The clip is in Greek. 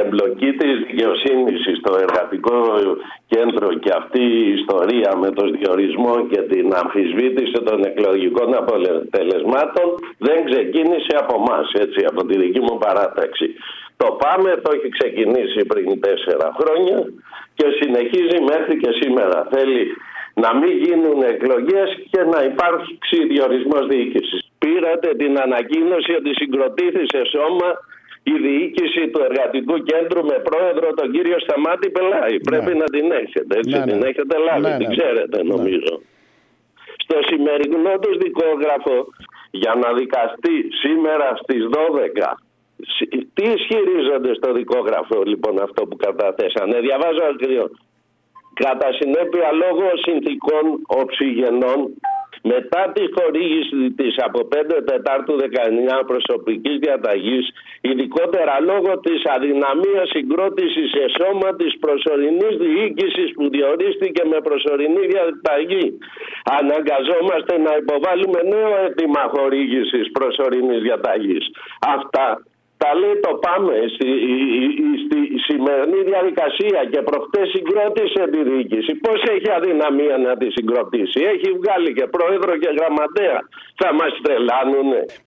εμπλοκή της δικαιοσύνης στο εργατικό κέντρο και αυτή η ιστορία με τον διορισμό και την αμφισβήτηση των εκλογικών αποτελεσμάτων δεν ξεκίνησε από εμάς, έτσι, από τη δική μου παράταξη. Το ΠΑΜΕ το έχει ξεκινήσει πριν 4 χρόνια και συνεχίζει μέχρι και σήμερα. Θέλει να μην γίνουν εκλογές και να υπάρξει διορισμός διοίκησης. Πήρατε την ανακοίνωση ότι συγκροτήθησε σώμα η διοίκηση του Εργατικού Κέντρου με πρόεδρο τον κύριο Σταμάτη Πελάη. Πρέπει να την έχετε, έτσι, την έχετε λάβει, την ξέρετε νομίζω. Στο σημερινό του δικόγραφο, για να δικαστεί σήμερα στις 12, τι ισχυρίζονται στο δικόγραφο λοιπόν αυτό που καταθέσανε? Διαβάζω ακριβώς. Κατά συνέπεια, λόγω συνθήκων οψυγενών, μετά τη χορήγηση της από 5 Τετάρτου 19 προσωπικής διαταγής, ειδικότερα λόγω της αδυναμίας συγκρότησης σε σώμα της προσωρινής διοίκησης που διορίστηκε με προσωρινή διαταγή, αναγκαζόμαστε να υποβάλουμε νέο αίτημα χορήγησης προσωρινής διαταγής. Αυτά τα λέει το ΠΑΜΕ στη σημερινή διαδικασία και προχτές συγκρότησε τη διοίκηση. Πώς έχει αδυναμία να τη συγκροτήσει? Έχει βγάλει και πρόεδρο και γραμματέα. Θα μας τρελάνουνε?